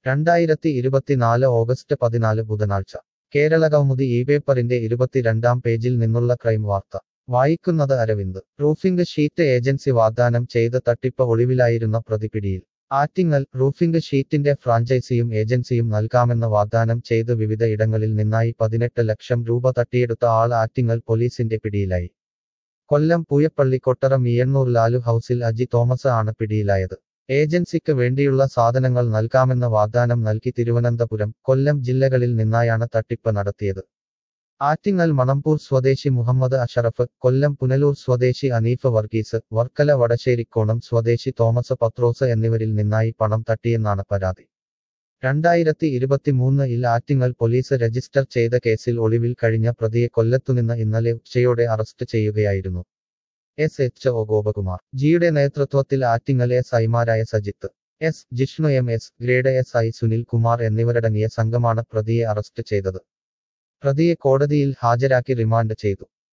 2024 August 14 ബുധനാഴ്ച കേരളകൗമുദി പേപ്പറിന്റെ 22-ാം പേജിൽ നിന്നുള്ള ക്രൈം വാർത്ത വായിക്കുന്നത് അരവിന്ദ്. റൂഫിംഗ് ഷീറ്റ് ഏജൻസി വാഗ്ദാനം ചെയ്ത് തട്ടിപ്പ് ഒളിവിലായിരുന്ന പ്രതി പിടിയിൽ. ആറ്റിങ്ങൽ. റൂഫിംഗ് ഷീറ്റിന്റെ ഫ്രാഞ്ചൈസിയും ഏജൻസിയും നൽകാമെന്ന് വാഗ്ദാനം ചെയ്ത് വിവിധ ഇടങ്ങളിൽ നിന്നായി 18 ലക്ഷം രൂപ തട്ടിയെടുത്ത ആൾ ആറ്റിങ്ങൽ പോലീസിന്റെ പിടിയിലായി. കൊല്ലം പൂയപ്പള്ളി കൊട്ടറ മിയണ്ണൂർ ലാലു ഹൌസിൽ അജി തോമസ് ആണ് പിടിയിലായത്. ഏജൻസിക്ക് വേണ്ടിയുള്ള സാധനങ്ങൾ നൽകാമെന്ന് വാഗ്ദാനം നൽകി തിരുവനന്തപുരം, കൊല്ലം ജില്ലകളിൽ നിന്നായാണ് തട്ടിപ്പ് നടത്തിയത്. ആറ്റിങ്ങൽ മണമ്പൂർ സ്വദേശി മുഹമ്മദ് അഷറഫ്, കൊല്ലം പുനലൂർ സ്വദേശി അനീഫ് വർഗീസ്, വർക്കല വടശ്ശേരിക്കോണം സ്വദേശി തോമസ് പത്രോസ് എന്നിവരിൽ നിന്നായി പണം തട്ടിയെന്നാണ് പരാതി. 2023-ൽ ആറ്റിങ്ങൽ പോലീസ് രജിസ്റ്റർ ചെയ്ത കേസിൽ ഒളിവിൽ കഴിഞ്ഞ പ്രതിയെ കൊല്ലത്തുനിന്ന് ഇന്നലെ ഉച്ചയോടെ അറസ്റ്റ് ചെയ്യുകയായിരുന്നു. SHO ഗോപകുമാർ ജിയുടെ നേതൃത്വത്തിൽ ആറ്റിങ്ങൽ SIമാരായ Sajith S, Jishnu MS, grade SI Sunil Kumar എന്നിവരടങ്ങിയ സംഘമാണ് പ്രതിയെ അറസ്റ്റ് ചെയ്തത്. പ്രതിയെ കോടതിയിൽ ഹാജരാക്കി റിമാൻഡ് ചെയ്തു.